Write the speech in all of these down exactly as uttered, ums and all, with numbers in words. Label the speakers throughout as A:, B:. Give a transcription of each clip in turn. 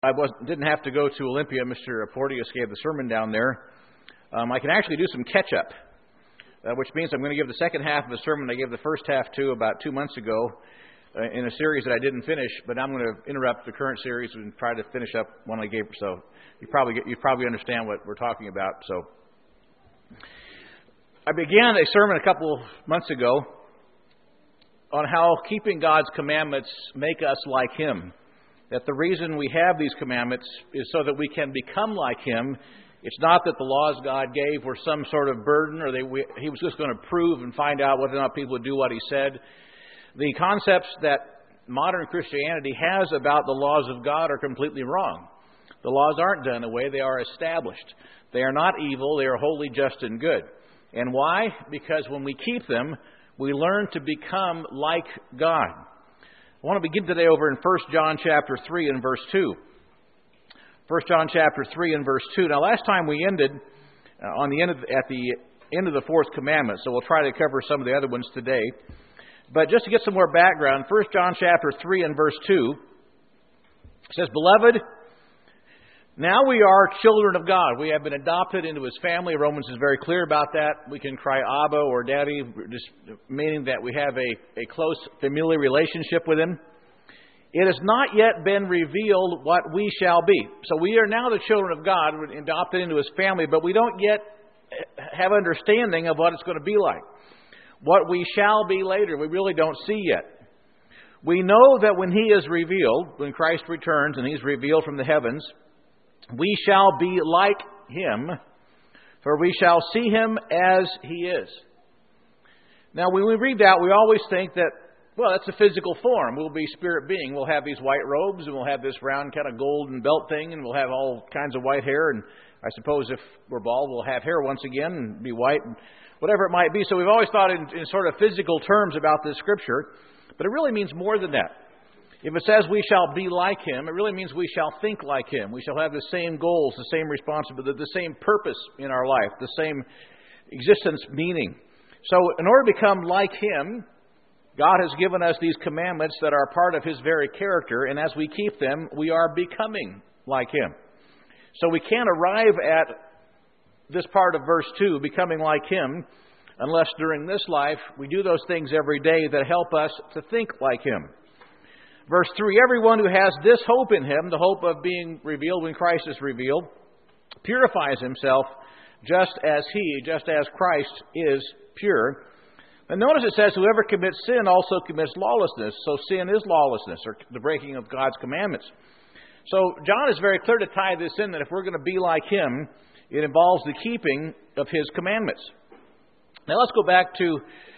A: I was, didn't have to go to Olympia. Mister Porteous gave the sermon down there. Um, I can actually do some catch-up, uh, which means I'm going to give the second half of the sermon I gave the first half to about two months ago uh, in a series that I didn't finish, but I'm going to interrupt the current series and try to finish up one I gave. So you probably get, you probably understand what we're talking about. So I began a sermon a couple months ago on how keeping God's commandments make us like Him. That the reason we have these commandments is so that we can become like Him. It's not that the laws God gave were some sort of burden or they, we, He was just going to prove and find out whether or not people would do what He said. The concepts that modern Christianity has about the laws of God are completely wrong. The laws aren't done away, they are established. They are not evil, they are wholly just and good. And why? Because when we keep them, we learn to become like God. I want to begin today over in First John chapter three and verse two. First John chapter three and verse two. Now, last time we ended uh, on the end of, at the end of the fourth commandment, so we'll try to cover some of the other ones today. But just to get some more background, First John chapter three and verse two says, "Beloved, now we are children of God. We have been adopted into His family." Romans is very clear about that. We can cry Abba or Daddy, just meaning that we have a, a close familial relationship with Him. It has not yet been revealed what we shall be. So we are now the children of God, adopted into His family, but we don't yet have understanding of what it's going to be like. What we shall be later, we really don't see yet. We know that when He is revealed, when Christ returns and He's revealed from the heavens, we shall be like Him, for we shall see Him as He is. Now, when we read that, we always think that, well, that's a physical form. We'll be spirit being. We'll have these white robes, and we'll have this round kind of golden belt thing, and we'll have all kinds of white hair. And I suppose if we're bald, we'll have hair once again and be white, and whatever it might be. So we've always thought in, in sort of physical terms about this Scripture, but it really means more than that. If it says we shall be like Him, it really means we shall think like Him. We shall have the same goals, the same responsibility, the same purpose in our life, the same existence meaning. So in order to become like Him, God has given us these commandments that are part of His very character, and as we keep them, we are becoming like Him. So we can't arrive at this part of verse two, becoming like Him, unless during this life we do those things every day that help us to think like Him. Verse three, "Everyone who has this hope in Him," the hope of being revealed when Christ is revealed, "purifies himself just as He, just as Christ is pure." And notice it says, "Whoever commits sin also commits lawlessness." So sin is lawlessness, or the breaking of God's commandments. So John is very clear to tie this in, that if we're going to be like Him, it involves the keeping of His commandments. Now let's go back to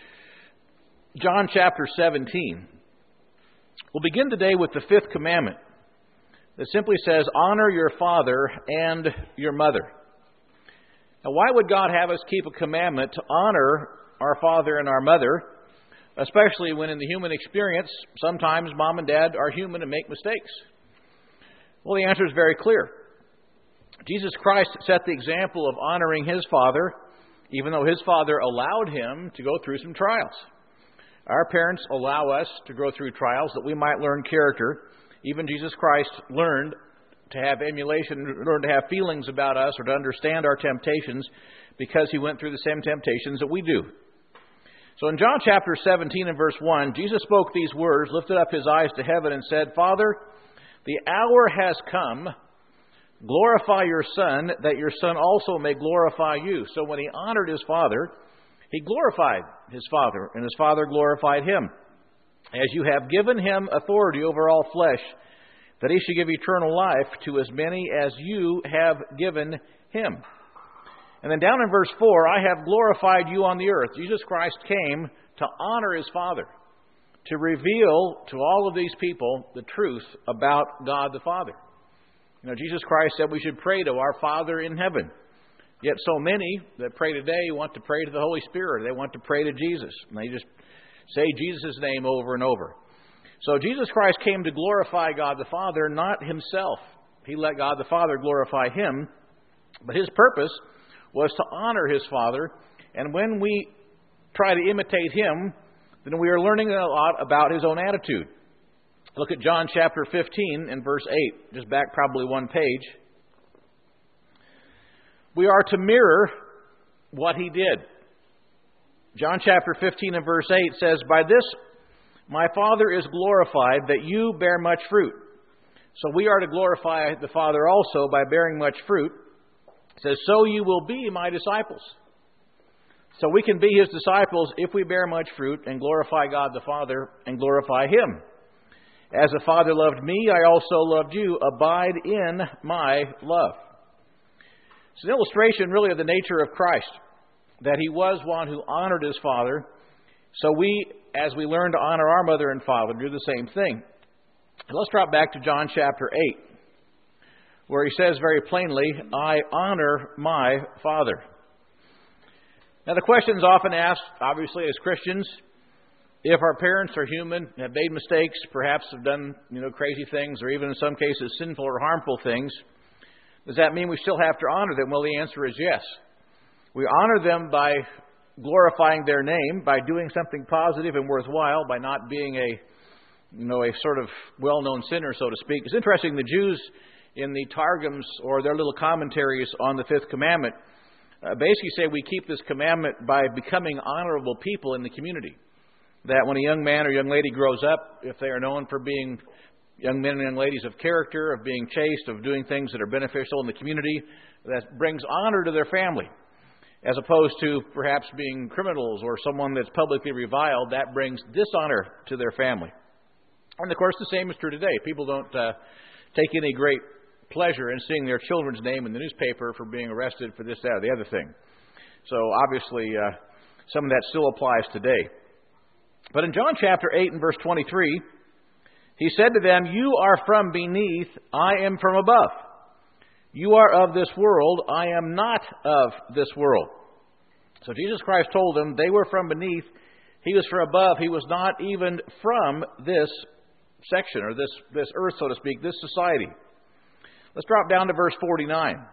A: John chapter seventeen. We'll begin today with the fifth commandment that simply says, "Honor your father and your mother." Now, why would God have us keep a commandment to honor our father and our mother, especially when in the human experience, sometimes mom and dad are human and make mistakes? Well, the answer is very clear. Jesus Christ set the example of honoring His Father, even though His Father allowed Him to go through some trials. Our parents allow us to go through trials that we might learn character. Even Jesus Christ learned to have emulation, learned to have feelings about us or to understand our temptations because He went through the same temptations that we do. So in John chapter seventeen and verse one, Jesus spoke these words, lifted up His eyes to heaven and said, "Father, the hour has come. Glorify your Son, that your Son also may glorify you." So when He honored His Father, He glorified His Father, and His Father glorified Him. "As you have given Him authority over all flesh, that He should give eternal life to as many as you have given Him." And then down in verse four, "I have glorified you on the earth." Jesus Christ came to honor His Father, to reveal to all of these people the truth about God the Father. You know, Jesus Christ said we should pray to our Father in heaven. Yet so many that pray today want to pray to the Holy Spirit. They want to pray to Jesus. And they just say Jesus' name over and over. So Jesus Christ came to glorify God the Father, not Himself. He let God the Father glorify Him. But His purpose was to honor His Father. And when we try to imitate Him, then we are learning a lot about His own attitude. Look at John chapter fifteen and verse eight, just back probably one page. We are to mirror what he did. John chapter fifteen and verse eight says, "By this my Father is glorified, that you bear much fruit." So we are to glorify the Father also by bearing much fruit. It says, "So you will be my disciples." So we can be his disciples if we bear much fruit and glorify God the Father and glorify him. "As the Father loved me, I also loved you. Abide in my love." It's an illustration really of the nature of Christ, that he was one who honored his Father. So we, as we learn to honor our mother and father, do the same thing. And let's drop back to John chapter eight, where he says very plainly, "I honor my Father." Now the question is often asked, obviously as Christians, if our parents are human, have made mistakes, perhaps have done, you know, crazy things, or even in some cases sinful or harmful things, does that mean we still have to honor them? Well, the answer is yes. We honor them by glorifying their name, by doing something positive and worthwhile, by not being a, you know, a sort of well-known sinner, so to speak. It's interesting, the Jews in the Targums, or their little commentaries on the Fifth Commandment, uh, basically say we keep this commandment by becoming honorable people in the community. That when a young man or young lady grows up, if they are known for being young men and young ladies of character, of being chaste, of doing things that are beneficial in the community, that brings honor to their family, as opposed to perhaps being criminals or someone that's publicly reviled, that brings dishonor to their family. And of course, the same is true today. People don't uh, take any great pleasure in seeing their children's name in the newspaper for being arrested for this, that, or the other thing. So obviously, uh, some of that still applies today. But in John chapter eight and verse twenty-three, he said to them, "You are from beneath, I am from above. You are of this world, I am not of this world." So Jesus Christ told them they were from beneath, he was from above, he was not even from this section, or this, this earth, so to speak, this society. Let's drop down to verse forty-nine.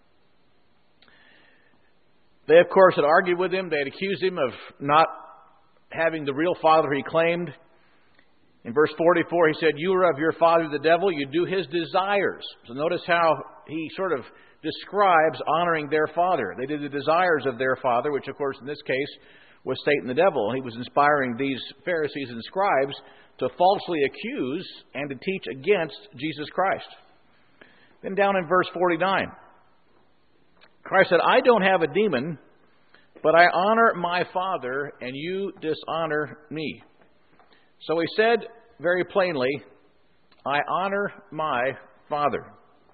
A: They, of course, had argued with him. They had accused him of not having the real father he claimed. In verse forty-four, he said, "You are of your father the devil, you do his desires." So notice how he sort of describes honoring their father. They did the desires of their father, which of course in this case was Satan the devil. And he was inspiring these Pharisees and scribes to falsely accuse and to teach against Jesus Christ. Then down in verse forty-nine, Christ said, "I don't have a demon, but I honor my Father, and you dishonor me." So he said very plainly, "I honor my Father."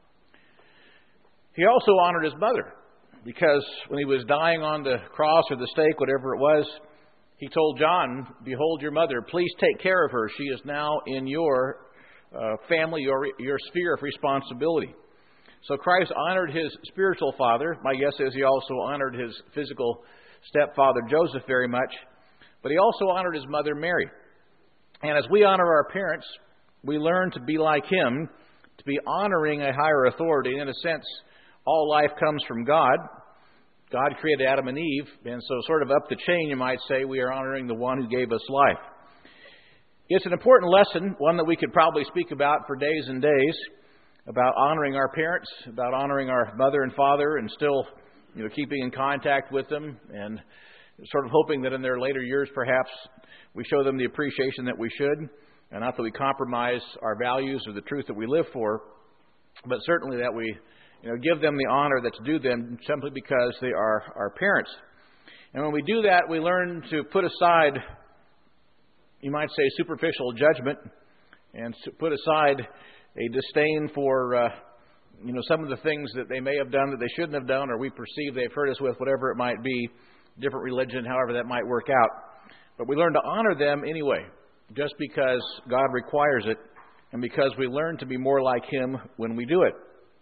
A: He also honored his mother, because when he was dying on the cross or the stake, whatever it was, he told John, "Behold your mother, please take care of her. She is now in your uh, family, your, your sphere of responsibility." So Christ honored his spiritual father. My guess is he also honored his physical stepfather Joseph very much, but he also honored his mother Mary. And as we honor our parents, we learn to be like him, to be honoring a higher authority. In a sense, all life comes from God. God created Adam and Eve, and so sort of up the chain, you might say, we are honoring the one who gave us life. It's an important lesson, one that we could probably speak about for days and days, about honoring our parents, about honoring our mother and father, and still, you know, keeping in contact with them, and sort of hoping that in their later years, perhaps, we show them the appreciation that we should, and not that we compromise our values or the truth that we live for, but certainly that we, you know, give them the honor that's due them simply because they are our parents. And when we do that, we learn to put aside, you might say, superficial judgment, and put aside a disdain for, uh, you know, some of the things that they may have done that they shouldn't have done, or we perceive they've hurt us with, whatever it might be, different religion, however that might work out. But we learn to honor them anyway, just because God requires it, and because we learn to be more like him when we do it.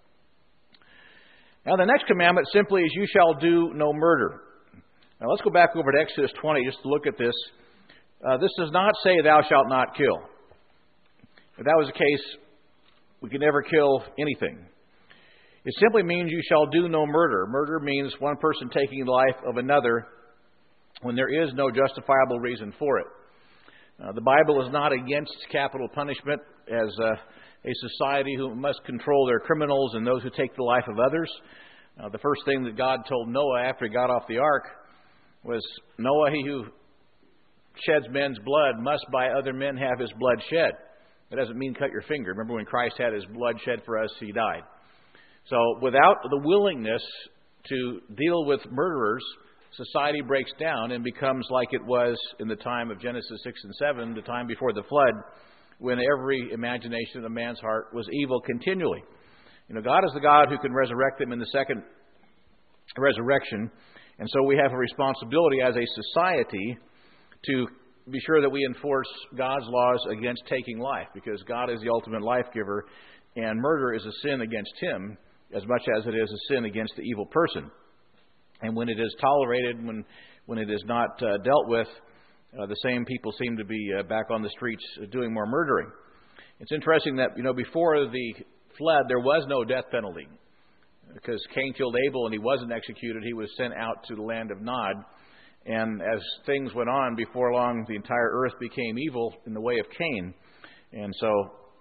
A: Now the next commandment simply is, "You shall do no murder." Now let's go back over to Exodus twenty just to look at this. Uh, this does not say, "Thou shalt not kill." If that was the case, we could never kill anything. It simply means you shall do no murder. Murder means one person taking the life of another when there is no justifiable reason for it. Uh, the Bible is not against capital punishment as uh, a society who must control their criminals and those who take the life of others. Uh, the first thing that God told Noah after he got off the ark was, Noah, he who sheds men's blood must by other men have his blood shed. That doesn't mean cut your finger. Remember when Christ had his blood shed for us, he died. So without the willingness to deal with murderers, society breaks down and becomes like it was in the time of Genesis six and seven, the time before the flood, when every imagination of man's heart was evil continually. You know, God is the God who can resurrect them in the second resurrection. And so we have a responsibility as a society to be sure that we enforce God's laws against taking life, because God is the ultimate life giver, and murder is a sin against Him as much as it is a sin against the evil person. And when it is tolerated, when when it is not uh, dealt with, uh, the same people seem to be uh, back on the streets doing more murdering. It's interesting that, you know, before the flood, there was no death penalty, because Cain killed Abel and he wasn't executed. He was sent out to the land of Nod. And as things went on, before long, the entire earth became evil in the way of Cain. And so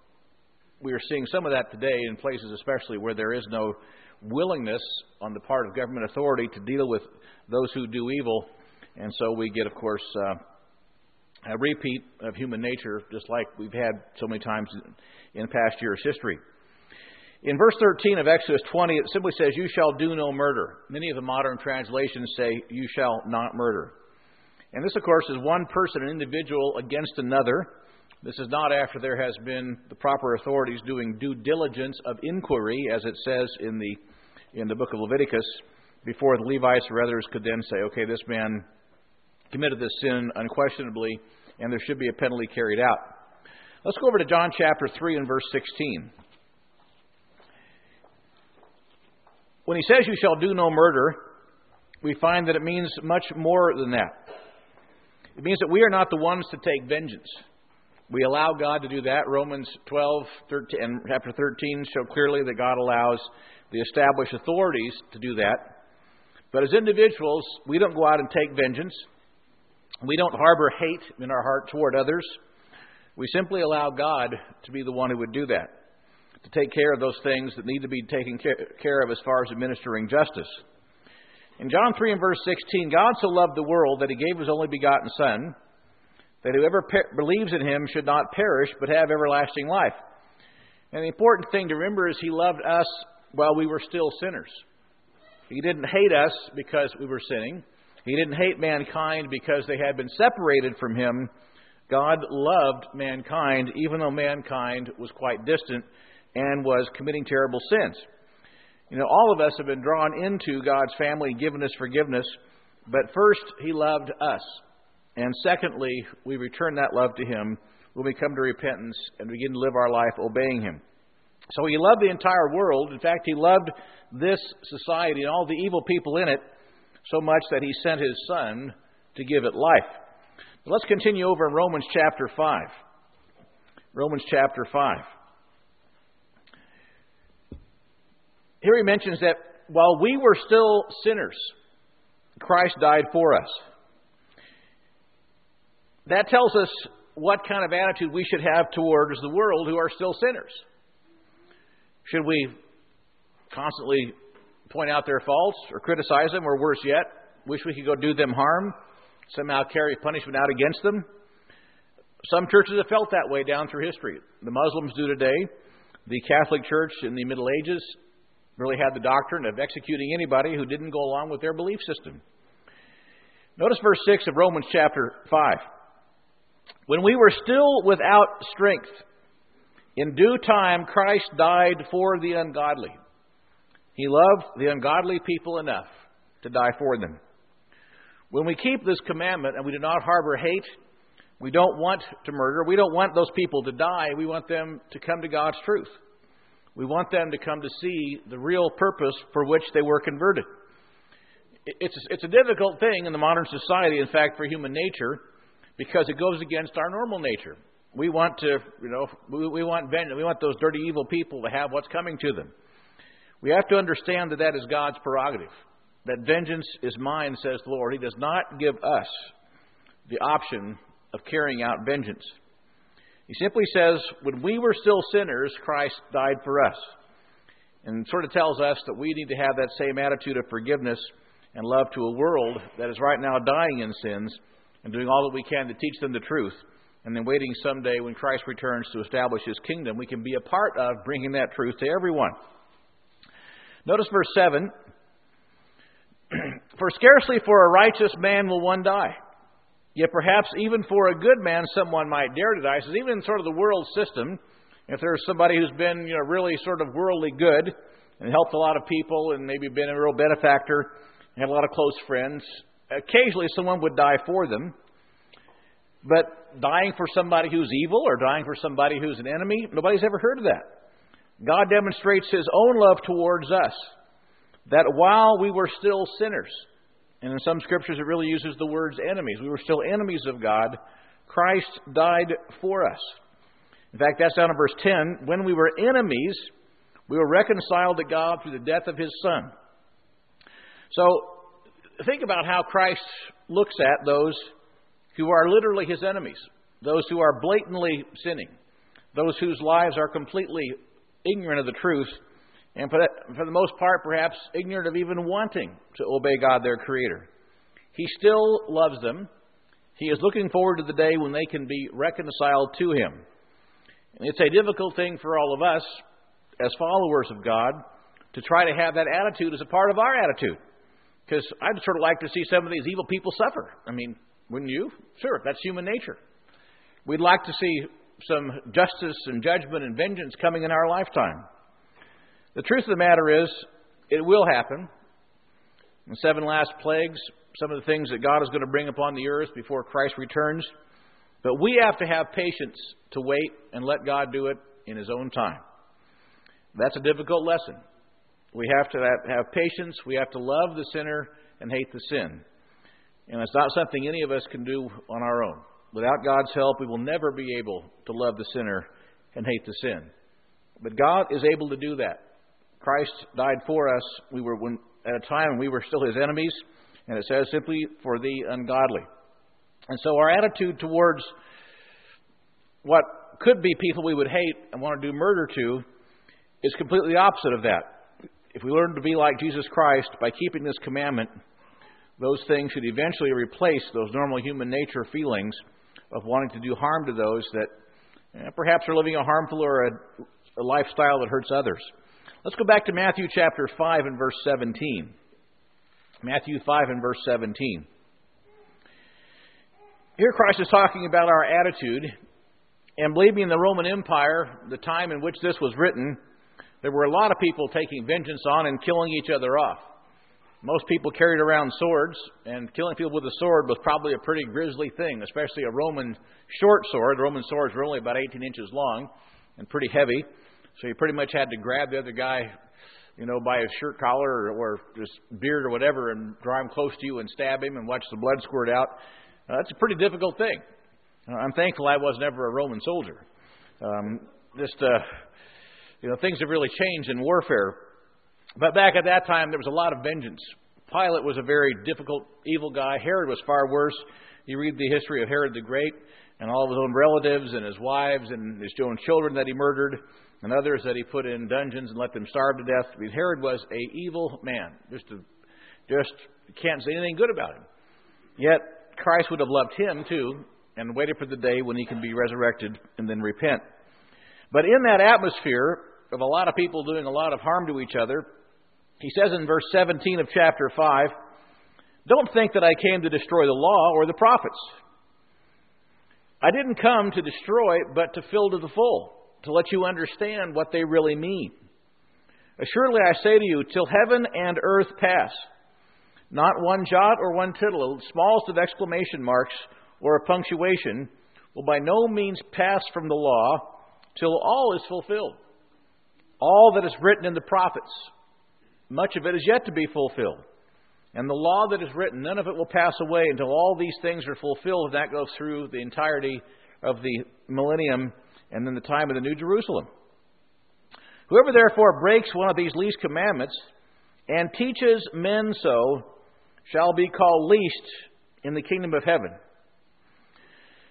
A: we are seeing some of that today in places especially where there is no willingness on the part of government authority to deal with those who do evil. And so we get, of course, uh, a repeat of human nature, just like we've had so many times in past years' history. In verse thirteen of Exodus twenty, it simply says, "You shall do no murder." Many of the modern translations say, "You shall not murder." And this, of course, is one person, an individual, against another. This is not after there has been the proper authorities doing due diligence of inquiry, as it says in the in the book of Leviticus, before the Levites or others could then say, okay, this man committed this sin unquestionably, and there should be a penalty carried out. Let's go over to John chapter three and verse sixteen. When he says, "You shall do no murder," we find that it means much more than that. It means that we are not the ones to take vengeance. We allow God to do that. Romans twelve thirteen, and chapter thirteen show clearly that God allows the established authorities to do that. But as individuals, we don't go out and take vengeance. We don't harbor hate in our heart toward others. We simply allow God to be the one who would do that, to take care of those things that need to be taken care of as far as administering justice. In John three and verse sixteen, God so loved the world that He gave His only begotten Son, that whoever per- believes in Him should not perish but have everlasting life. And the important thing to remember is He loved us while we were still sinners. He didn't hate us because we were sinning. He didn't hate mankind because they had been separated from Him. God loved mankind even though mankind was quite distant and was committing terrible sins. You know, all of us have been drawn into God's family and given us forgiveness. But first, He loved us. And secondly, we return that love to Him when we come to repentance and begin to live our life obeying Him. So He loved the entire world. In fact, He loved this society and all the evil people in it so much that He sent His Son to give it life. But let's continue over in Romans chapter five. Romans chapter five. Here he mentions that while we were still sinners, Christ died for us. That tells us what kind of attitude we should have towards the world who are still sinners. Should we constantly point out their faults or criticize them, or worse yet, wish we could go do them harm, somehow carry punishment out against them? Some churches have felt that way down through history. The Muslims do today. The Catholic Church in the Middle Ages really had the doctrine of executing anybody who didn't go along with their belief system. Notice verse six of Romans chapter five. "When we were still without strength, in due time Christ died for the ungodly." He loved the ungodly people enough to die for them. When we keep this commandment and we do not harbor hate, we don't want to murder, we don't want those people to die, we want them to come to God's truth. We want them to come to see the real purpose for which they were converted. It's, it's a difficult thing in the modern society, in fact, for human nature, because it goes against our normal nature. We want to, you know, we, we want vengeance. We want those dirty, evil people to have what's coming to them. We have to understand that that is God's prerogative. That vengeance is mine, says the Lord. He does not give us the option of carrying out vengeance. He simply says, when we were still sinners, Christ died for us. And sort of tells us that we need to have that same attitude of forgiveness and love to a world that is right now dying in sins and doing all that we can to teach them the truth. And then waiting someday when Christ returns to establish His kingdom, we can be a part of bringing that truth to everyone. Notice verse seven. For scarcely for a righteous man will one die. Yet perhaps even for a good man someone might dare to die. So even in sort of the world system, if there's somebody who's been, you know, really sort of worldly good and helped a lot of people and maybe been a real benefactor and had a lot of close friends, occasionally someone would die for them. But dying for somebody who's evil or dying for somebody who's an enemy, nobody's ever heard of that. God demonstrates His own love towards us, that while we were still sinners, and in some scriptures it really uses the words enemies, we were still enemies of God, Christ died for us. In fact, that's down in verse ten. When we were enemies, we were reconciled to God through the death of His Son. So, think about how Christ looks at those who are literally His enemies, those who are blatantly sinning, those whose lives are completely ignorant of the truth, and for, that, for the most part, perhaps ignorant of even wanting to obey God, their Creator. He still loves them. He is looking forward to the day when they can be reconciled to Him. And it's a difficult thing for all of us, as followers of God, to try to have that attitude as a part of our attitude. Because I'd sort of like to see some of these evil people suffer. I mean, wouldn't you? Sure, that's human nature. We'd like to see some justice and judgment and vengeance coming in our lifetime. The truth of the matter is, it will happen. The seven last plagues, some of the things that God is going to bring upon the earth before Christ returns. But we have to have patience to wait and let God do it in His own time. That's a difficult lesson. We have to have patience. We have to love the sinner and hate the sin. And it's not something any of us can do on our own. Without God's help, we will never be able to love the sinner and hate the sin. But God is able to do that. Christ died for us. We were when, at a time when we were still His enemies. And it says simply, for the ungodly. And so our attitude towards what could be people we would hate and want to do murder to is completely opposite of that. If we learn to be like Jesus Christ by keeping this commandment, those things should eventually replace those normal human nature feelings of wanting to do harm to those that eh, perhaps are living a harmful or a, a lifestyle that hurts others. Let's go back to Matthew chapter five and verse seventeen. Matthew five and verse seventeen. Here Christ is talking about our attitude, and believing in the Roman Empire, the time in which this was written, there were a lot of people taking vengeance on and killing each other off. Most people carried around swords, and killing people with a sword was probably a pretty grisly thing, especially a Roman short sword. Roman swords were only about eighteen inches long and pretty heavy, so you pretty much had to grab the other guy, you know, by his shirt collar or, or his beard or whatever and draw him close to you and stab him and watch the blood squirt out. Uh, that's a pretty difficult thing. Uh, I'm thankful I was never a Roman soldier. Um, just, uh, you know, things have really changed in warfare. But back at that time, there was a lot of vengeance. Pilate was a very difficult, evil guy. Herod was far worse. You read the history of Herod the Great and all of his own relatives and his wives and his own children that he murdered and others that he put in dungeons and let them starve to death. I mean, Herod was an evil man. Just, a, just can't say anything good about him. Yet, Christ would have loved him too and waited for the day when he can be resurrected and then repent. But in that atmosphere of a lot of people doing a lot of harm to each other, he says in verse seventeen of chapter five, "Don't think that I came to destroy the law or the prophets. I didn't come to destroy, but to fill to the full, to let you understand what they really mean. Assuredly I say to you, till heaven and earth pass, not one jot or one tittle, the smallest of exclamation marks or a punctuation, will by no means pass from the law till all is fulfilled. All that is written in the prophets, much of it is yet to be fulfilled. And the law that is written, none of it will pass away until all these things are fulfilled. And that goes through the entirety of the millennium and then the time of the New Jerusalem. Whoever therefore breaks one of these least commandments and teaches men so shall be called least in the kingdom of heaven.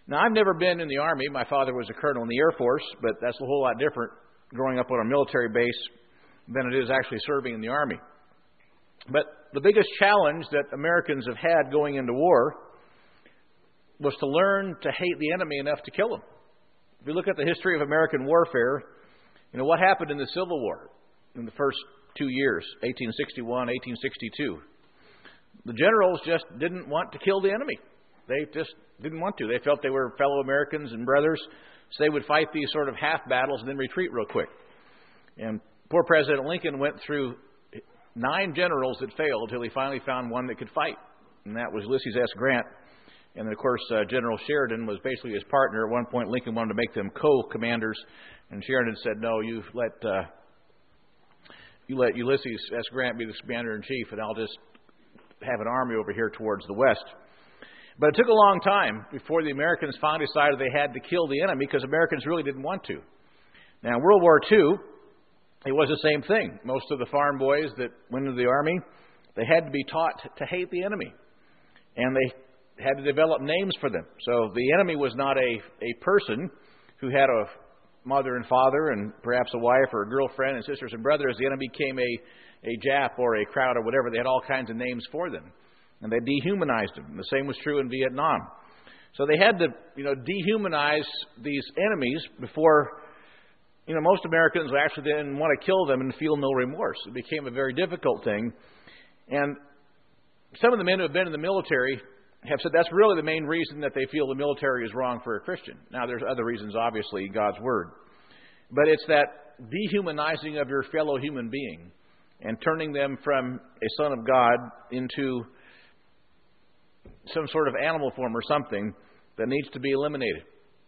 A: Now, I've never been in the Army. My father was a colonel in the Air Force, but that's a whole lot different growing up on a military base than it is actually serving in the Army. But the biggest challenge that Americans have had going into war was to learn to hate the enemy enough to kill him. If you look at the history of American warfare, you know, what happened in the Civil War in the first two years, eighteen sixty-one, eighteen sixty-two? The generals just didn't want to kill the enemy. They just didn't want to. They felt they were fellow Americans and brothers, so they would fight these sort of half battles and then retreat real quick. And poor President Lincoln went through nine generals that failed until he finally found one that could fight, and that was Ulysses S. Grant. And then, of course, uh, General Sheridan was basically his partner. At one point, Lincoln wanted to make them co-commanders, and Sheridan said, "No, you let uh, you let Ulysses S. Grant be the commander-in-chief, and I'll just have an army over here towards the west." But it took a long time before the Americans finally decided they had to kill the enemy, because Americans really didn't want to. Now, in World War Two, it was the same thing. Most of the farm boys that went into the Army, they had to be taught to hate the enemy. And they had to develop names for them. So the enemy was not a, a person who had a mother and father and perhaps a wife or a girlfriend and sisters and brothers. The enemy became a, a Jap or a crowd or whatever. They had all kinds of names for them. And they dehumanized them. The same was true in Vietnam. So they had to, you know, dehumanize these enemies before, you know, most Americans actually didn't want to kill them and feel no remorse. It became a very difficult thing. And some of the men who have been in the military have said that's really the main reason that they feel the military is wrong for a Christian. Now, there's other reasons, obviously, God's Word. But it's that dehumanizing of your fellow human being and turning them from a son of God into some sort of animal form or something that needs to be eliminated.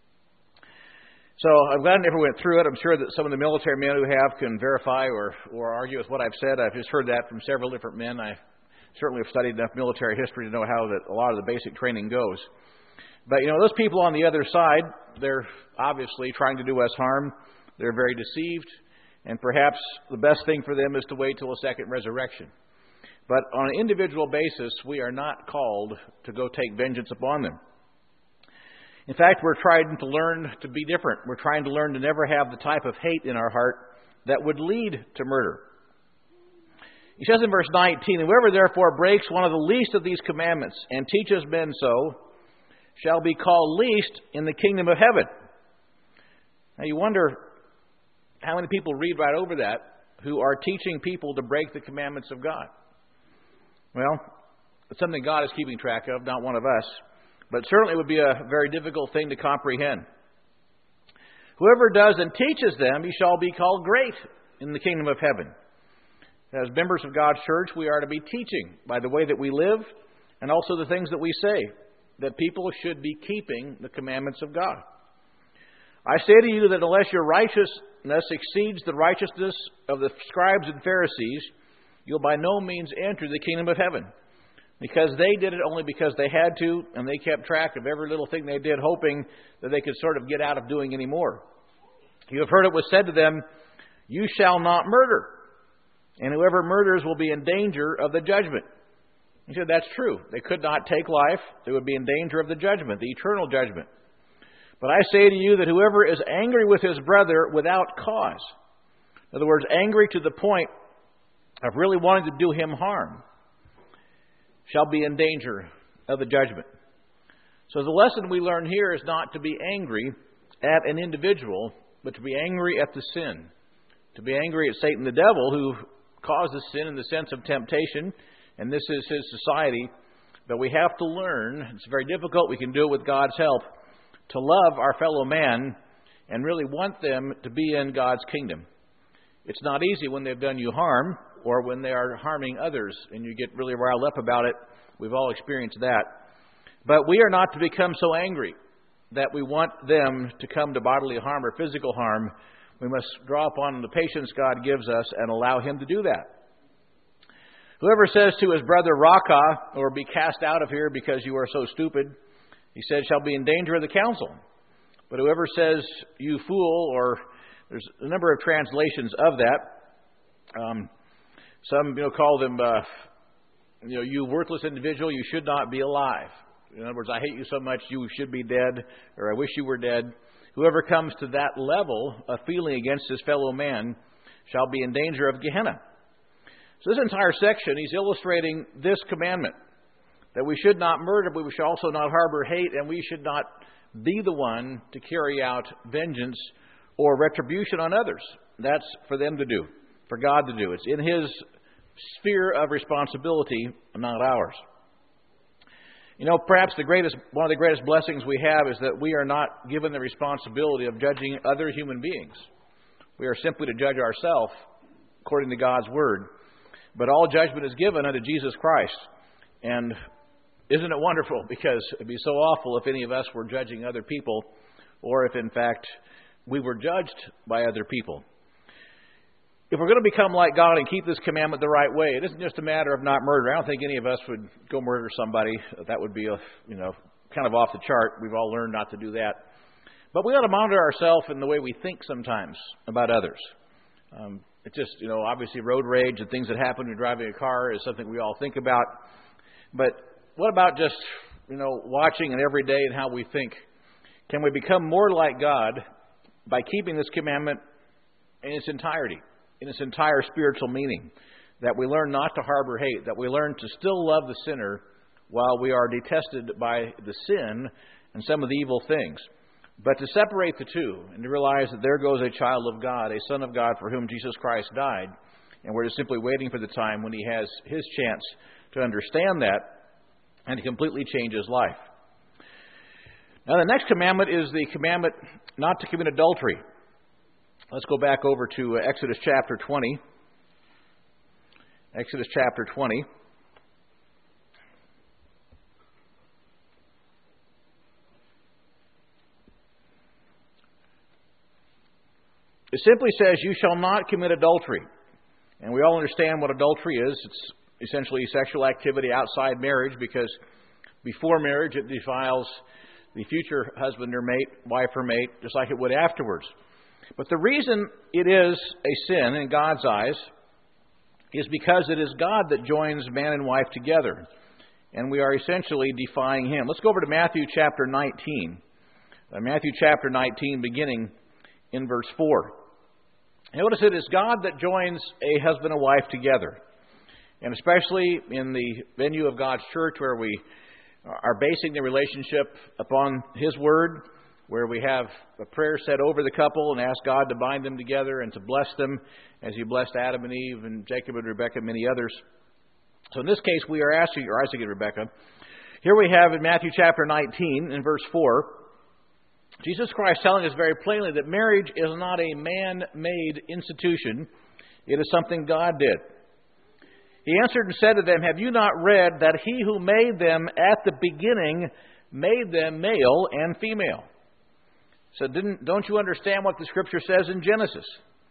A: So I'm glad I never went through it. I'm sure that some of the military men who have can verify or, or argue with what I've said. I've just heard that from several different men. I certainly have studied enough military history to know how that a lot of the basic training goes. But, you know, those people on the other side, they're obviously trying to do us harm. They're very deceived. And perhaps the best thing for them is to wait till a second resurrection. But on an individual basis, we are not called to go take vengeance upon them. In fact, we're trying to learn to be different. We're trying to learn to never have the type of hate in our heart that would lead to murder. He says in verse nineteen, "Whoever therefore breaks one of the least of these commandments and teaches men so shall be called least in the kingdom of heaven." Now you wonder how many people read right over that who are teaching people to break the commandments of God. Well, it's something God is keeping track of, not one of us. But certainly it would be a very difficult thing to comprehend. "Whoever does and teaches them, he shall be called great in the kingdom of heaven." As members of God's church, we are to be teaching by the way that we live and also the things that we say, that people should be keeping the commandments of God. "I say to you that unless your righteousness exceeds the righteousness of the scribes and Pharisees, you'll by no means enter the kingdom of heaven." Because they did it only because they had to, and they kept track of every little thing they did, hoping that they could sort of get out of doing any more. "You have heard it was said to them, 'You shall not murder,' and whoever murders will be in danger of the judgment." He said that's true. They could not take life. They would be in danger of the judgment, the eternal judgment. "But I say to you that whoever is angry with his brother without cause," in other words, angry to the point of really wanting to do him harm, "shall be in danger of the judgment." So the lesson we learn here is not to be angry at an individual, but to be angry at the sin. To be angry at Satan the devil, who causes sin in the sense of temptation, and this is his society. But we have to learn, it's very difficult, we can do it with God's help, to love our fellow man and really want them to be in God's kingdom. It's not easy when they've done you harm or when they are harming others and you get really riled up about it. We've all experienced that. But we are not to become so angry that we want them to come to bodily harm or physical harm. We must draw upon the patience God gives us and allow Him to do that. "Whoever says to his brother, 'Raca,' or 'be cast out of here because you are so stupid,' he said, shall be in danger of the council. But whoever says, 'You fool,' or there's a number of translations of that. Um, some, you know, call them, uh, you know, 'you worthless individual, you should not be alive.' In other words, I hate you so much you should be dead, or I wish you were dead. Whoever comes to that level of feeling against his fellow man shall be in danger of Gehenna. So this entire section, he's illustrating this commandment, that we should not murder, but we should also not harbor hate, and we should not be the one to carry out vengeance or retribution on others. That's for them to do, for God to do. It's in His sphere of responsibility, not ours. You know, perhaps the greatest, one of the greatest blessings we have is that we are not given the responsibility of judging other human beings. We are simply to judge ourselves according to God's Word. But all judgment is given unto Jesus Christ. And isn't it wonderful? Because it would be so awful if any of us were judging other people, or if, in fact, we were judged by other people. If we're going to become like God and keep this commandment the right way, it isn't just a matter of not murder. I don't think any of us would go murder somebody. That would be, a, you know, kind of off the chart. We've all learned not to do that. But we ought to monitor ourselves in the way we think sometimes about others. Um, it's just, you know, obviously road rage and things that happen when you're driving a car is something we all think about. But what about just, you know, watching it every day and how we think? Can we become more like God by keeping this commandment in its entirety, in its entire spiritual meaning? That we learn not to harbor hate, that we learn to still love the sinner while we are detested by the sin and some of the evil things. But to separate the two and to realize that there goes a child of God, a son of God for whom Jesus Christ died, and we're just simply waiting for the time when He has His chance to understand that and to completely change his life. Now, the next commandment is the commandment not to commit adultery. Let's go back over to Exodus chapter twenty. Exodus chapter twenty. It simply says, you shall not commit adultery. And we all understand what adultery is. It's essentially sexual activity outside marriage, because before marriage it defiles the future husband or mate, wife or mate, just like it would afterwards. But the reason it is a sin in God's eyes is because it is God that joins man and wife together. And we are essentially defying Him. Let's go over to Matthew chapter nineteen. Uh, Matthew chapter nineteen, beginning in verse four. Notice it is God that joins a husband and wife together. And especially in the venue of God's church, where we are basing the relationship upon His Word, where we have a prayer said over the couple and ask God to bind them together and to bless them as He blessed Adam and Eve and Jacob and Rebekah and many others. So in this case, we are asking, or Isaac and Rebekah, here we have in Matthew chapter nineteen, in verse four, Jesus Christ telling us very plainly that marriage is not a man-made institution. It is something God did. He answered and said to them, have you not read that He who made them at the beginning made them male and female? So didn't, don't you understand what the Scripture says in Genesis?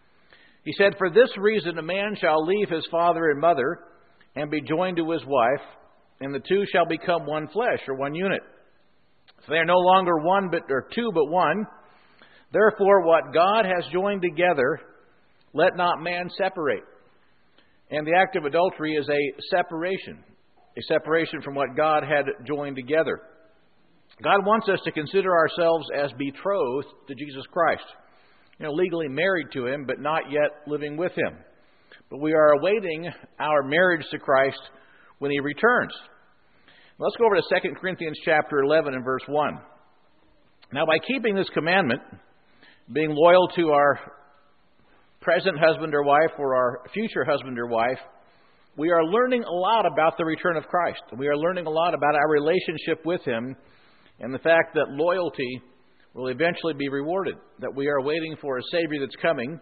A: He said, for this reason a man shall leave his father and mother and be joined to his wife, and the two shall become one flesh, or one unit. So they are no longer one, but or two, but one. Therefore, what God has joined together, let not man separate. And the act of adultery is a separation, a separation from what God had joined together. God wants us to consider ourselves as betrothed to Jesus Christ. You know, legally married to Him, but not yet living with Him. But we are awaiting our marriage to Christ when He returns. Let's go over to Second Corinthians chapter eleven and verse one. Now, by keeping this commandment, being loyal to our present husband or wife or our future husband or wife, we are learning a lot about the return of Christ. We are learning a lot about our relationship with Him and the fact that loyalty will eventually be rewarded, that we are waiting for a Savior that's coming.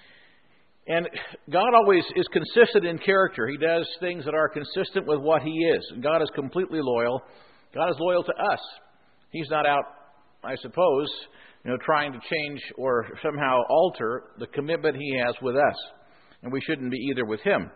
A: And God always is consistent in character. He does things that are consistent with what He is. And God is completely loyal. God is loyal to us. He's not out, I suppose, you know, trying to change or somehow alter the commitment He has with us. And we shouldn't be either with Him.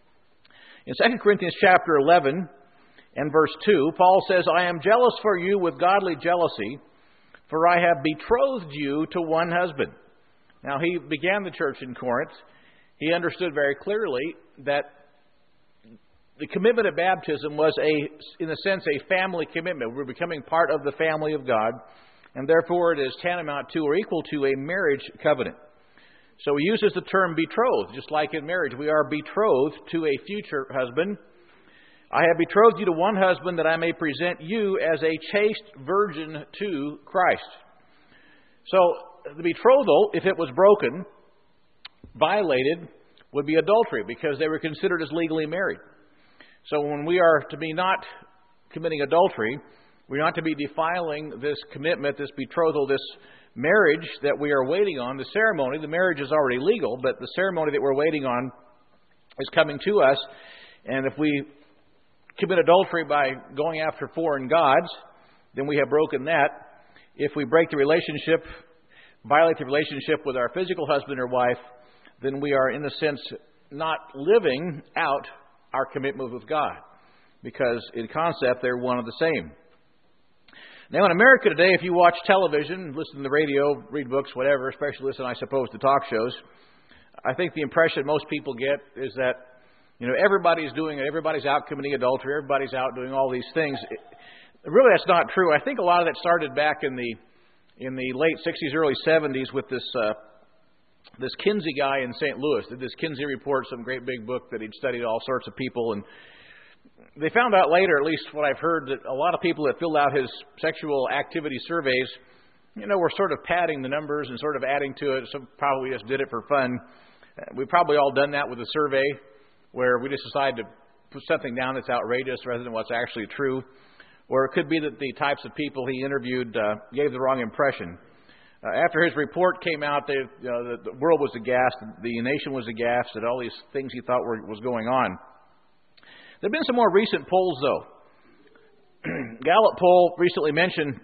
A: In Second Corinthians chapter eleven and verse two, Paul says, I am jealous for you with godly jealousy, for I have betrothed you to one husband. Now, he began the church in Corinth. He understood very clearly that the commitment of baptism was, a, in a sense, a family commitment. We're becoming part of the family of God, and therefore it is tantamount to or equal to a marriage covenant. So he uses the term betrothed, just like in marriage. We are betrothed to a future husband. I have betrothed you to one husband that I may present you as a chaste virgin to Christ. So the betrothal, if it was broken, violated, would be adultery because they were considered as legally married. So when we are to be not committing adultery, we're not to be defiling this commitment, this betrothal, this marriage that we are waiting on. The ceremony, the marriage is already legal, but the ceremony that we're waiting on is coming to us. And if we commit adultery by going after foreign gods, then we have broken that. If we break the relationship, violate the relationship with our physical husband or wife, then we are, in a sense, not living out our commitment with God. Because in concept, they're one and the same. Now, in America today, if you watch television, listen to the radio, read books, whatever, especially listen, I suppose, to talk shows, I think the impression most people get is that, you know, everybody's doing it. Everybody's out committing adultery. Everybody's out doing all these things. It, really, that's not true. I think a lot of that started back in the in the late sixties, early seventies with this uh, this Kinsey guy in Saint Louis. Did this Kinsey report, some great big book that he'd studied all sorts of people, and they found out later, at least what I've heard, that a lot of people that filled out his sexual activity surveys, you know, were sort of padding the numbers and sort of adding to it. Some probably just did it for fun. We've probably all done that with a survey where we just decide to put something down that's outrageous rather than what's actually true. Or it could be that the types of people he interviewed uh, gave the wrong impression. Uh, after his report came out, they, you know, the, the world was aghast, the nation was aghast at all these things he thought were was going on. There have been some more recent polls, though. Gallup poll recently mentioned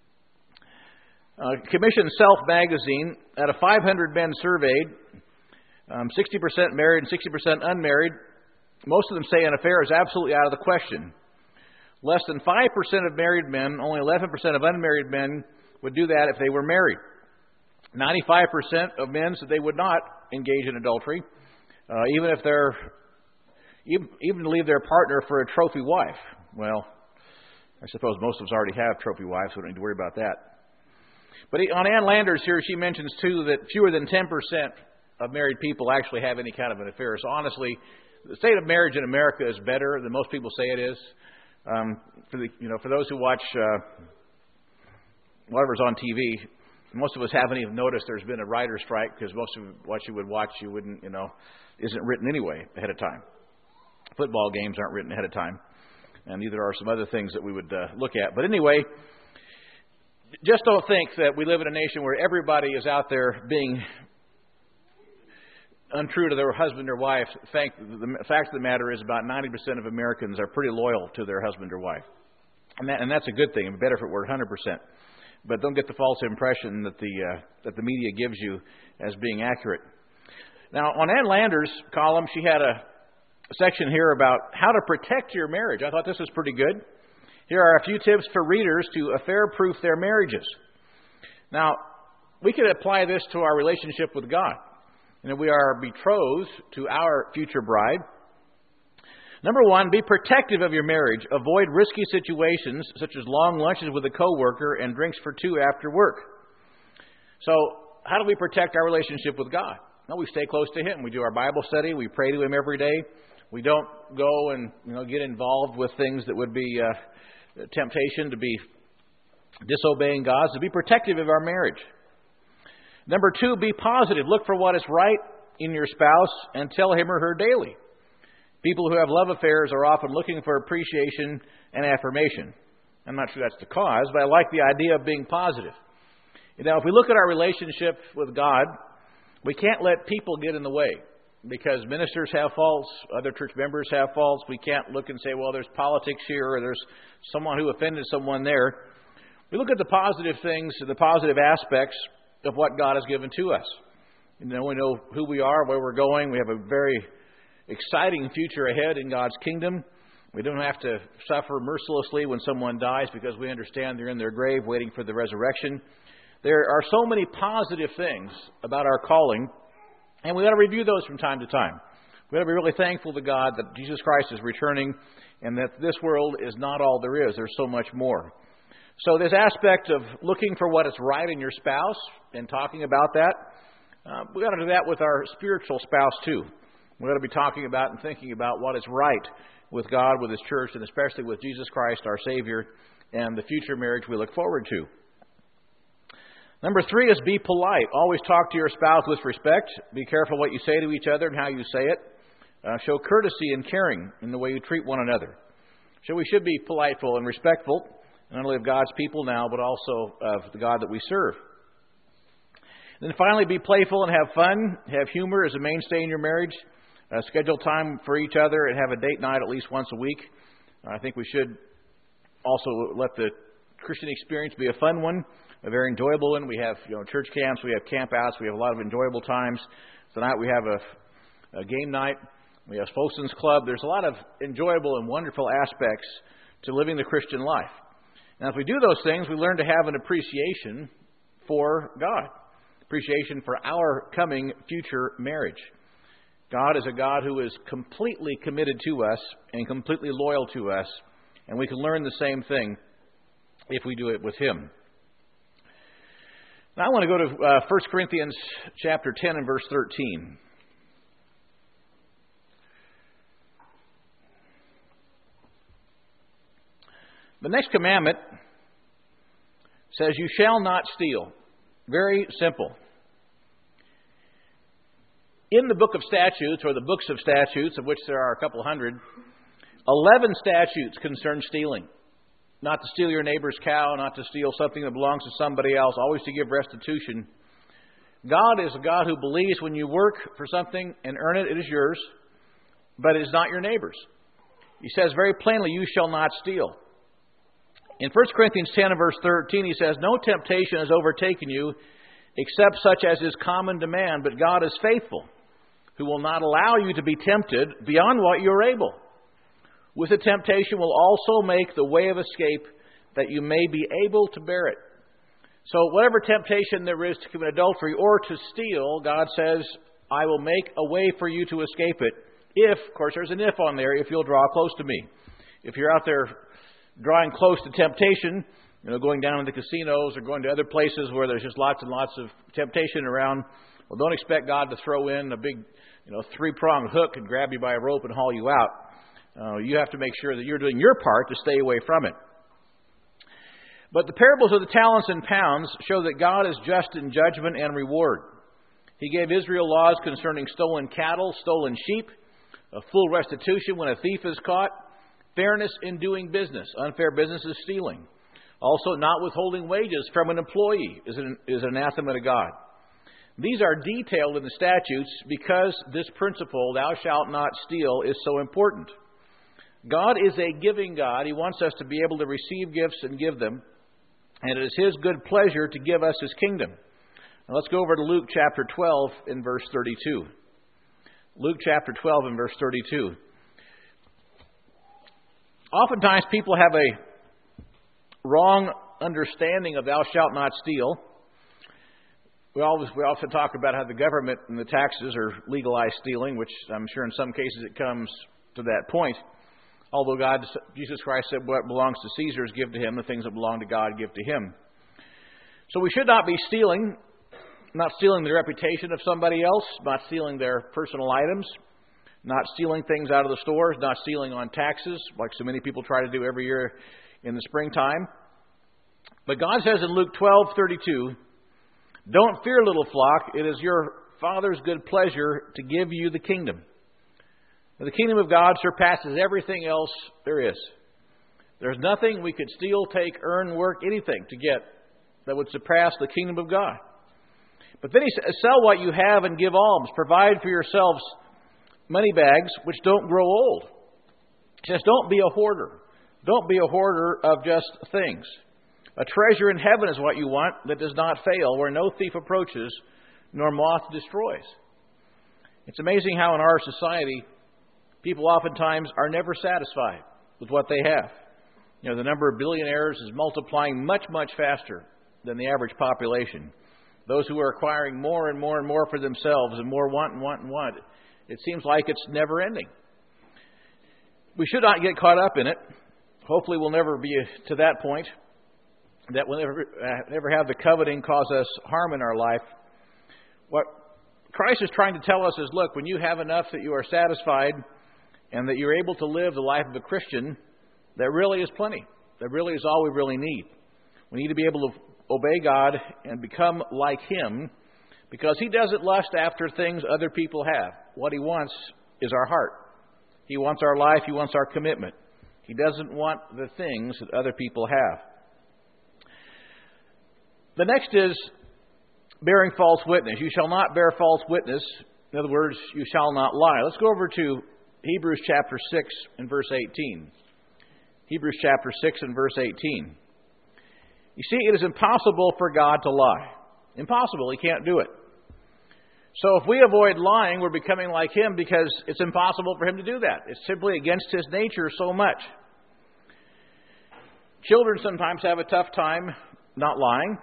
A: uh, commissioned Self magazine. Out of five hundred men surveyed, um, sixty percent married and sixty percent unmarried. Most of them say an affair is absolutely out of the question. Less than five percent of married men, only eleven percent of unmarried men would do that if they were married. ninety-five percent of men said they would not engage in adultery, uh, even if they're Even, even to leave their partner for a trophy wife. Well, I suppose most of us already have trophy wives, so we don't need to worry about that. But on Ann Landers here, she mentions, too, that fewer than ten percent of married people actually have any kind of an affair. So honestly, the state of marriage in America is better than most people say it is. Um, for the, you know, for those who watch uh, whatever's on T V, most of us haven't even noticed there's been a writer's strike because most of what you would watch, you wouldn't, you know, isn't written anyway ahead of time. Football games aren't written ahead of time, and neither are some other things that we would uh, look at. But anyway, just don't think that we live in a nation where everybody is out there being untrue to their husband or wife. Fact, the fact of the matter is about ninety percent of Americans are pretty loyal to their husband or wife. And, that, and that's a good thing. It'd be better if it were one hundred percent. But don't get the false impression that the uh, that the media gives you as being accurate. Now, on Ann Landers' column, she had a section here about how to protect your marriage. I thought this was pretty good. Here are a few tips for readers to affair-proof their marriages. Now, we could apply this to our relationship with God. You know, we are betrothed to our future bride. Number one, be protective of your marriage. Avoid risky situations such as long lunches with a coworker and drinks for two after work. So, how do we protect our relationship with God? Well, we stay close to Him. We do our Bible study. We pray to Him every day. We don't go and, you know, get involved with things that would be uh, temptation to be disobeying God. So be protective of our marriage. Number two, be positive. Look for what is right in your spouse and tell him or her daily. People who have love affairs are often looking for appreciation and affirmation. I'm not sure that's the cause, but I like the idea of being positive. You know, if we look at our relationship with God, we can't let people get in the way. Because ministers have faults, other church members have faults. We can't look and say, well, there's politics here, or there's someone who offended someone there. We look at the positive things, the positive aspects of what God has given to us. You know, we know who we are, where we're going. We have a very exciting future ahead in God's kingdom. We don't have to suffer mercilessly when someone dies because we understand they're in their grave waiting for the resurrection. There are so many positive things about our calling, and we ought to review those from time to time. We ought to be really thankful to God that Jesus Christ is returning and that this world is not all there is. There's so much more. So this aspect of looking for what is right in your spouse and talking about that, uh, we ought to do that with our spiritual spouse too. We ought to be talking about and thinking about what is right with God, with His church, and especially with Jesus Christ, our Savior, and the future marriage we look forward to. Number three is be polite. Always talk to your spouse with respect. Be careful what you say to each other and how you say it. Uh, show courtesy and caring in the way you treat one another. So we should be politeful and respectful, not only of God's people now, but also of the God that we serve. And then finally, be playful and have fun. Have humor as a mainstay in your marriage. Uh, schedule time for each other and have a date night at least once a week. I think we should also let the Christian experience be a fun one, a very enjoyable one. We have you know church camps, we have campouts, we have a lot of enjoyable times. Tonight we have a, a game night. We have Folson's Club. There's a lot of enjoyable and wonderful aspects to living the Christian life. Now, if we do those things, we learn to have an appreciation for God, appreciation for our coming future marriage. God is a God who is completely committed to us and completely loyal to us, and we can learn the same thing if we do it with Him. Now I want to go to uh, First Corinthians chapter ten and verse thirteen. The next commandment says, "You shall not steal." Very simple. In the book of statutes, or the books of statutes, of which there are a couple hundred, eleven statutes concern stealing. Not to steal your neighbor's cow, not to steal something that belongs to somebody else, always to give restitution. God is a God who believes when you work for something and earn it, it is yours, but it is not your neighbor's. He says very plainly, "You shall not steal." In First Corinthians ten and verse thirteen, he says, "No temptation has overtaken you except such as is common to man, but God is faithful, who will not allow you to be tempted beyond what you are able. With the temptation will also make the way of escape, that you may be able to bear it." So whatever temptation there is to commit adultery or to steal, God says, "I will make a way for you to escape it. If," of course there's an if on there, "if you'll draw close to me." If you're out there drawing close to temptation, you know, going down to the casinos or going to other places where there's just lots and lots of temptation around, well, don't expect God to throw in a big, you know, three-pronged hook and grab you by a rope and haul you out. Uh, you have to make sure that you're doing your part to stay away from it. But the parables of the talents and pounds show that God is just in judgment and reward. He gave Israel laws concerning stolen cattle, stolen sheep, a full restitution when a thief is caught, fairness in doing business. Unfair business is stealing. Also, not withholding wages from an employee is an, is an anathema to God. These are detailed in the statutes because this principle, "thou shalt not steal," is so important. God is a giving God. He wants us to be able to receive gifts and give them. And it is His good pleasure to give us His kingdom. Now let's go over to Luke chapter twelve in verse thirty-two. Luke chapter twelve and verse thirty-two. Oftentimes people have a wrong understanding of "thou shalt not steal." We always we often talk about how the government and the taxes are legalized stealing, which I'm sure in some cases it comes to that point. Although God, Jesus Christ said, "What belongs to Caesar is give to him, the things that belong to God give to him." So we should not be stealing, not stealing the reputation of somebody else, not stealing their personal items, not stealing things out of the stores, not stealing on taxes, like so many people try to do every year in the springtime. But God says in Luke twelve thirty-two, "Don't fear, little flock, it is your Father's good pleasure to give you the kingdom." The kingdom of God surpasses everything else there is. There's nothing we could steal, take, earn, work, anything to get that would surpass the kingdom of God. But then he says, "Sell what you have and give alms. Provide for yourselves money bags which don't grow old." He says, don't be a hoarder. Don't be a hoarder of just things. A treasure in heaven is what you want that does not fail, where no thief approaches, nor moth destroys. It's amazing how in our society, people oftentimes are never satisfied with what they have. You know, the number of billionaires is multiplying much, much faster than the average population. Those who are acquiring more and more and more for themselves and more want and want and want. It seems like it's never ending. We should not get caught up in it. Hopefully we'll never be to that point, that we'll never, uh, never have the coveting cause us harm in our life. What Christ is trying to tell us is, look, when you have enough that you are satisfied and that you're able to live the life of a Christian, that really is plenty. That really is all we really need. We need to be able to obey God and become like Him, because He doesn't lust after things other people have. What He wants is our heart. He wants our life. He wants our commitment. He doesn't want the things that other people have. The next is bearing false witness. You shall not bear false witness. In other words, you shall not lie. Let's go over to Hebrews chapter six and verse eighteen. Hebrews chapter six and verse eighteen. You see, it is impossible for God to lie. Impossible. He can't do it. So if we avoid lying, we're becoming like Him, because it's impossible for Him to do that. It's simply against His nature so much. Children sometimes have a tough time not lying.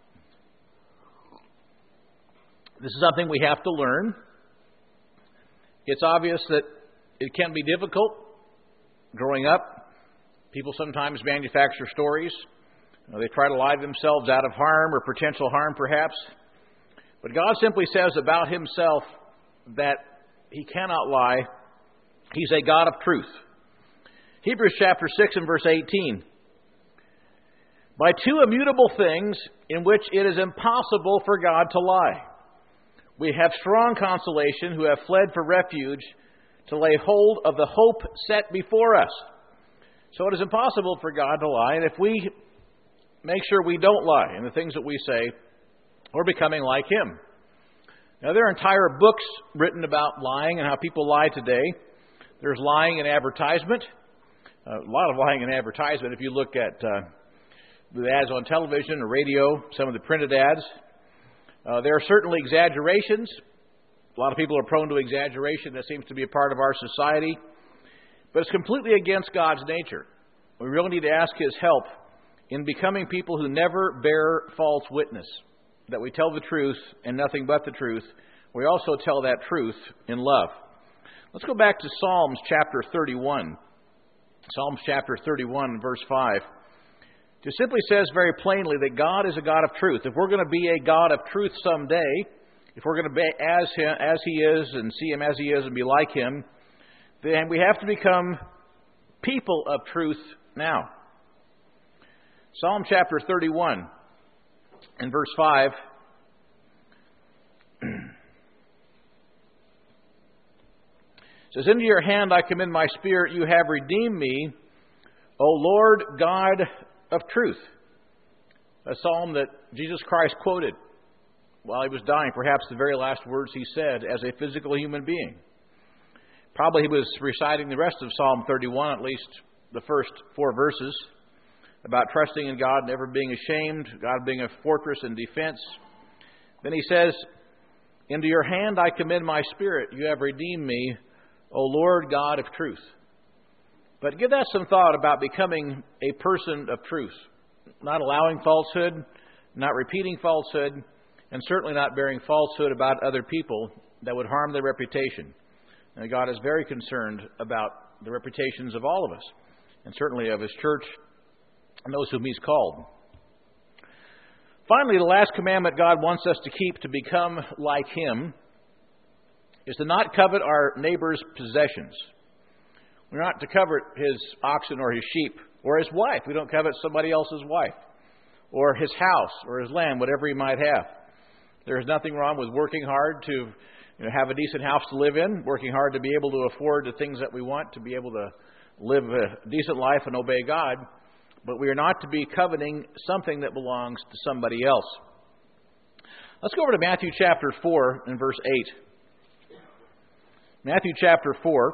A: This is something we have to learn. It's obvious that it can be difficult growing up. People sometimes manufacture stories. You know, they try to lie themselves out of harm or potential harm, perhaps. But God simply says about Himself that He cannot lie. He's a God of truth. Hebrews chapter six and verse eighteen. By two immutable things in which it is impossible for God to lie, we have strong consolation, who have fled for refuge, to lay hold of the hope set before us. So it is impossible for God to lie, and if we make sure we don't lie in the things that we say, we're becoming like Him. Now, there are entire books written about lying and how people lie today. There's lying in advertisement. Uh, a lot of lying in advertisement. If you look at uh, the ads on television or radio, some of the printed ads, uh, there are certainly exaggerations. A lot of people are prone to exaggeration. That seems to be a part of our society. But it's completely against God's nature. We really need to ask His help in becoming people who never bear false witness, that we tell the truth and nothing but the truth. We also tell that truth in love. Let's go back to Psalms chapter thirty-one. Psalms chapter thirty-one, verse five. It simply says very plainly that God is a God of truth. If we're going to be a God of truth someday, if we're going to be as him, as He is and see Him as He is and be like Him, then we have to become people of truth now. Psalm chapter thirty-one and verse five. Says, into your hand I commend my spirit, you have redeemed me, O Lord God of truth. A psalm that Jesus Christ quoted while He was dying, perhaps the very last words He said as a physical human being. Probably He was reciting the rest of Psalm thirty-one, at least the first four verses, about trusting in God, never being ashamed, God being a fortress and defense. Then He says, into your hand I commend my spirit, you have redeemed me, O Lord God of truth. But give that some thought about becoming a person of truth, not allowing falsehood, not repeating falsehood, and certainly not bearing falsehood about other people that would harm their reputation. And God is very concerned about the reputations of all of us, and certainly of His church and those whom He's called. Finally, the last commandment God wants us to keep to become like Him is to not covet our neighbor's possessions. We're not to covet his oxen or his sheep or his wife. We don't covet somebody else's wife or his house or his land, whatever he might have. There's nothing wrong with working hard to you know, have a decent house to live in, working hard to be able to afford the things that we want, to be able to live a decent life and obey God. But we are not to be coveting something that belongs to somebody else. Let's go over to Matthew chapter four and verse eight. Matthew chapter four.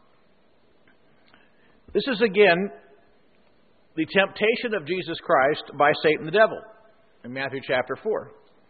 A: This is again the temptation of Jesus Christ by Satan the devil in Matthew chapter four.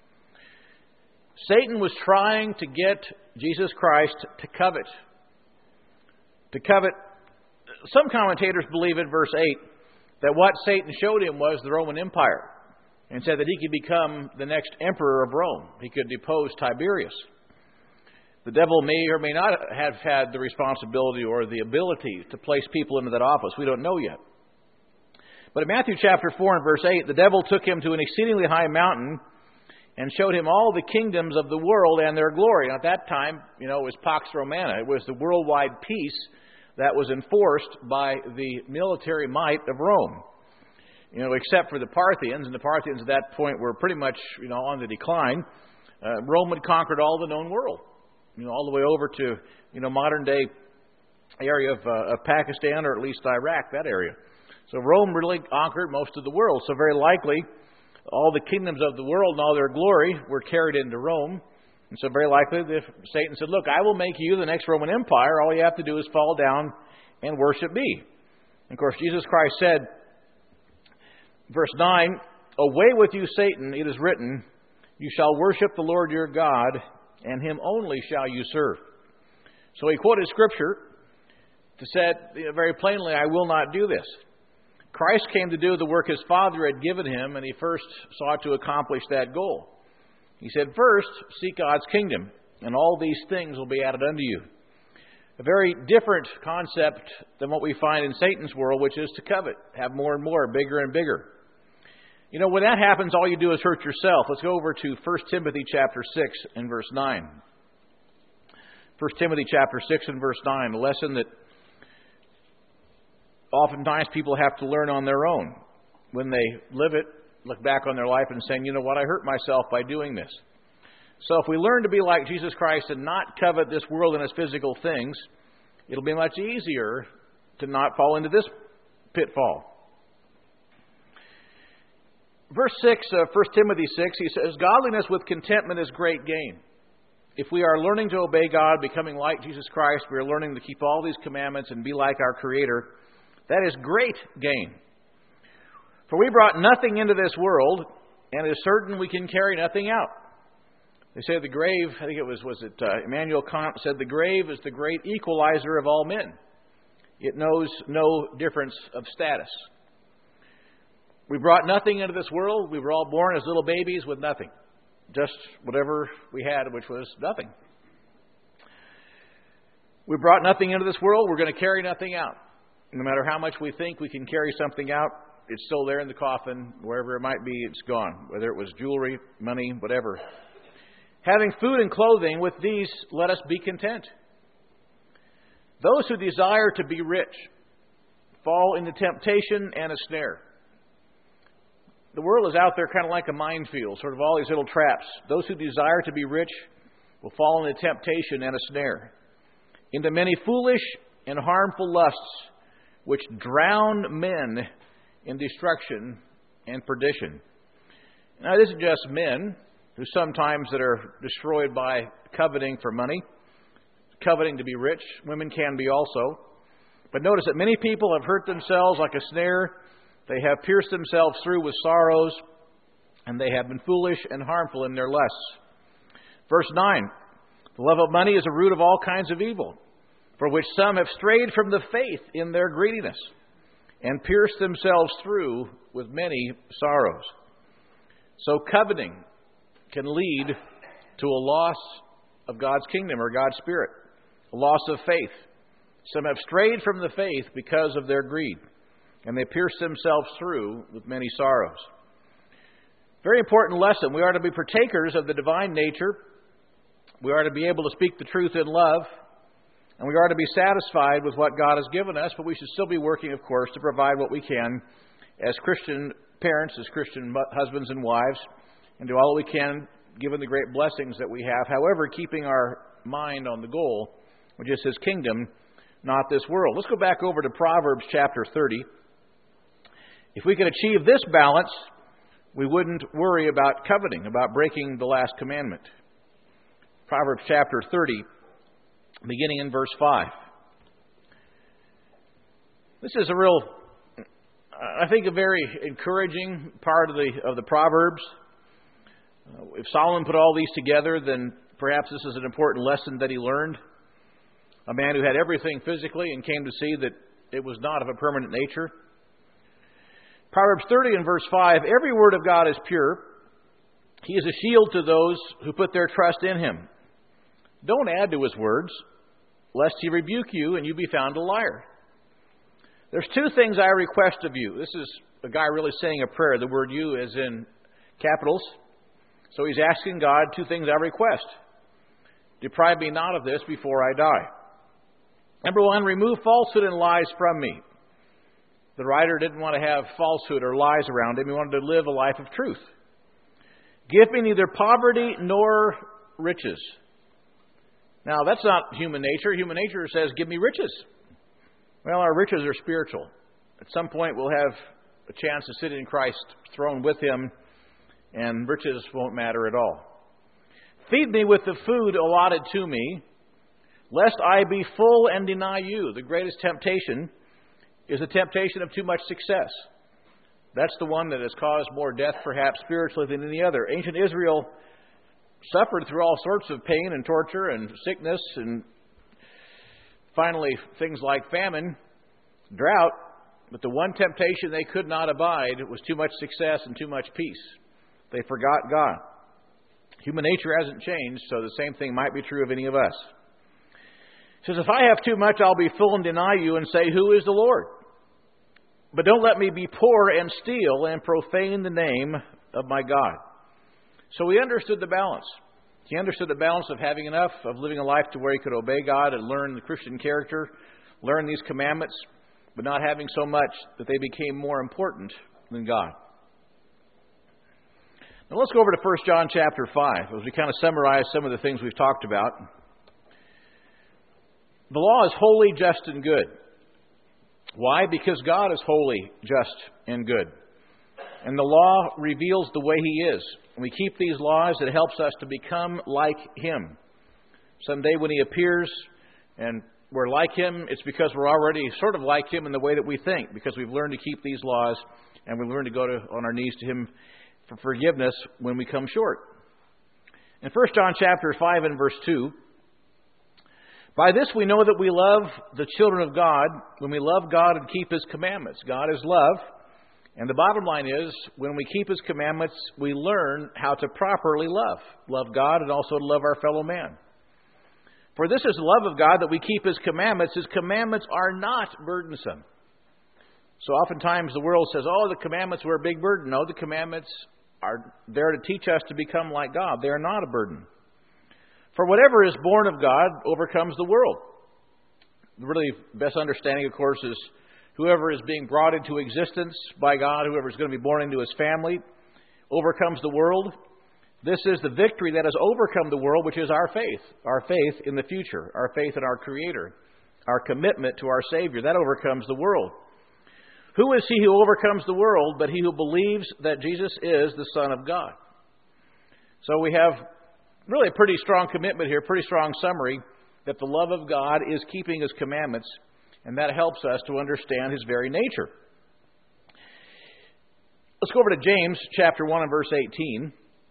A: Satan was trying to get Jesus Christ to covet. To covet. Some commentators believe in verse eight that what Satan showed him was the Roman Empire and said that he could become the next emperor of Rome. He could depose Tiberius. The devil may or may not have had the responsibility or the ability to place people into that office. We don't know yet. But in Matthew chapter four and verse eight, the devil took him to an exceedingly high mountain and showed him all the kingdoms of the world and their glory. And at that time, you know, it was Pax Romana. It was the worldwide peace that was enforced by the military might of Rome. You know, except for the Parthians, and the Parthians at that point were pretty much, you know, on the decline. Uh, Rome had conquered all the known world, you know, all the way over to, you know, modern day area of, uh, of Pakistan, or at least Iraq, that area. So Rome really conquered most of the world. So very likely, all the kingdoms of the world and all their glory were carried into Rome. And so very likely, if Satan said, look, I will make you the next Roman Empire. All you have to do is fall down and worship me. And of course, Jesus Christ said, verse nine, away with you, Satan, it is written, you shall worship the Lord your God, and him only shall you serve. So he quoted Scripture to said very plainly, I will not do this. Christ came to do the work his Father had given him, and he first sought to accomplish that goal. He said, first, seek God's kingdom, and all these things will be added unto you. A very different concept than what we find in Satan's world, which is to covet, have more and more, bigger and bigger. You know, when that happens, all you do is hurt yourself. Let's go over to First Timothy chapter six and verse nine. First Timothy chapter six and verse nine, a lesson that oftentimes people have to learn on their own. When they live it, look back on their life and saying, you know what, I hurt myself by doing this. So if we learn to be like Jesus Christ and not covet this world and its physical things, it'll be much easier to not fall into this pitfall. Verse six of First Timothy six, he says, godliness with contentment is great gain. If we are learning to obey God, becoming like Jesus Christ, we are learning to keep all these commandments and be like our Creator, that is great gain. For we brought nothing into this world, and it is certain we can carry nothing out. They say the grave, I think it was, was it uh, Immanuel Kant said, the grave is the great equalizer of all men. It knows no difference of status. We brought nothing into this world. We were all born as little babies with nothing. Just whatever we had, which was nothing. We brought nothing into this world. We're going to carry nothing out. No matter how much we think we can carry something out, it's still there in the coffin. Wherever it might be, it's gone. Whether it was jewelry, money, whatever. Having food and clothing, with these let us be content. Those who desire to be rich fall into temptation and a snare. The world is out there kind of like a minefield, sort of all these little traps. Those who desire to be rich will fall into temptation and a snare, into many foolish and harmful lusts, which drown men in destruction and perdition. Now, this isn't just men who sometimes that are destroyed by coveting for money, coveting to be rich. Women can be also. But notice that many people have hurt themselves like a snare. They have pierced themselves through with sorrows, and they have been foolish and harmful in their lusts. Verse nine, the love of money is a root of all kinds of evil, for which some have strayed from the faith in their greediness, and pierced themselves through with many sorrows. So coveting can lead to a loss of God's kingdom or God's Spirit, a loss of faith. Some have strayed from the faith because of their greed, and they pierce themselves through with many sorrows. Very important lesson. We are to be partakers of the divine nature. We are to be able to speak the truth in love. And we are to be satisfied with what God has given us, but we should still be working, of course, to provide what we can as Christian parents, as Christian husbands and wives, and do all we can, given the great blessings that we have. However, keeping our mind on the goal, which is His kingdom, not this world. Let's go back over to Proverbs chapter thirty. If we could achieve this balance, we wouldn't worry about coveting, about breaking the last commandment. Proverbs chapter thirty, beginning in verse five. This is a real, I think, a very encouraging part of the of the Proverbs. Uh, if Solomon put all these together, then perhaps this is an important lesson that he learned. A man who had everything physically and came to see that it was not of a permanent nature. Proverbs thirty and verse five, every word of God is pure. He is a shield to those who put their trust in Him. Don't add to his words, lest he rebuke you and you be found a liar. There's two things I request of you. This is a guy really saying a prayer. The word you is in capitals. So he's asking God two things I request. Deprive me not of this before I die. Number one, remove falsehood and lies from me. The writer didn't want to have falsehood or lies around him. He wanted to live a life of truth. Give me neither poverty nor riches. Now, that's not human nature. Human nature says, give me riches. Well, our riches are spiritual. At some point, we'll have a chance to sit in Christ's throne with Him, and riches won't matter at all. Feed me with the food allotted to me, lest I be full and deny you. The greatest temptation is the temptation of too much success. That's the one that has caused more death, perhaps, spiritually than any other. Ancient Israel suffered through all sorts of pain and torture and sickness and finally things like famine, drought. But the one temptation they could not abide was too much success and too much peace. They forgot God. Human nature hasn't changed, so the same thing might be true of any of us. He says, if I have too much, I'll be full and deny you and say, who is the Lord? But don't let me be poor and steal and profane the name of my God. So he understood the balance. He understood the balance of having enough, of living a life to where he could obey God and learn the Christian character, learn these commandments, but not having so much that they became more important than God. Now let's go over to First John chapter five as we kind of summarize some of the things we've talked about. The law is holy, just, and good. Why? Because God is holy, just, and good. And the law reveals the way He is. When we keep these laws, it helps us to become like Him. Someday when He appears and we're like Him, it's because we're already sort of like Him in the way that we think, because we've learned to keep these laws and we learn to go to, on our knees to Him for forgiveness when we come short. In First John chapter five and verse two, by this we know that we love the children of God, when we love God and keep His commandments. God is love. And the bottom line is, when we keep His commandments, we learn how to properly love. Love God and also to love our fellow man. For this is the love of God, that we keep His commandments. His commandments are not burdensome. So oftentimes the world says, oh, the commandments were a big burden. No, the commandments are there to teach us to become like God. They are not a burden. For whatever is born of God overcomes the world. The really best understanding, of course, is whoever is being brought into existence by God, whoever is going to be born into His family, overcomes the world. This is the victory that has overcome the world, which is our faith. Our faith in the future. Our faith in our Creator. Our commitment to our Savior. That overcomes the world. Who is he who overcomes the world but he who believes that Jesus is the Son of God? So we have really a pretty strong commitment here, pretty strong summary, that the love of God is keeping His commandments, and that helps us to understand His very nature. Let's go over to James chapter one and verse eighteen.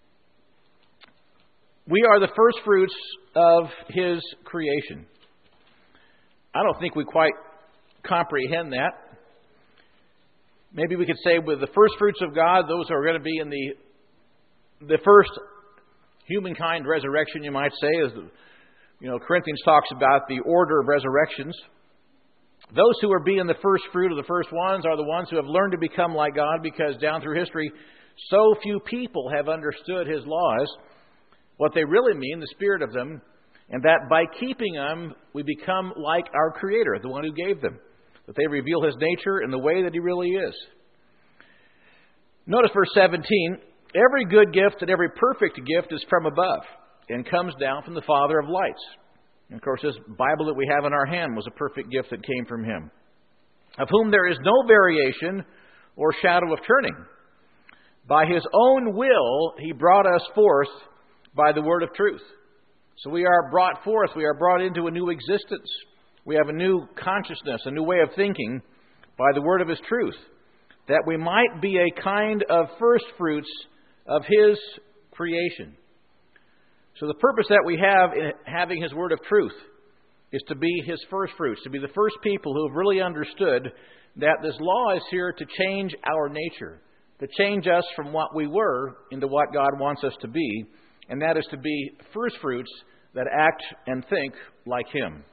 A: We are the first fruits of His creation. I don't think we quite comprehend that. Maybe we could say with the first fruits of God, those are going to be in the the first humankind resurrection, you might say, as the, you know, Corinthians talks about the order of resurrections. Those who are being the first fruit of the first ones are the ones who have learned to become like God, because down through history, so few people have understood His laws, what they really mean, the spirit of them, and that by keeping them, we become like our Creator, the one who gave them. That they reveal His nature in the way that He really is. Notice verse seventeen. Every good gift and every perfect gift is from above and comes down from the Father of lights. And of course, this Bible that we have in our hand was a perfect gift that came from Him, of whom there is no variation or shadow of turning. By His own will, He brought us forth by the word of truth. So we are brought forth, we are brought into a new existence. We have a new consciousness, a new way of thinking by the word of His truth, that we might be a kind of first fruits of His creation. So the purpose that we have in having His word of truth is to be His first fruits, to be the first people who have really understood that this law is here to change our nature, to change us from what we were into what God wants us to be, and that is to be first fruits that act and think like Him.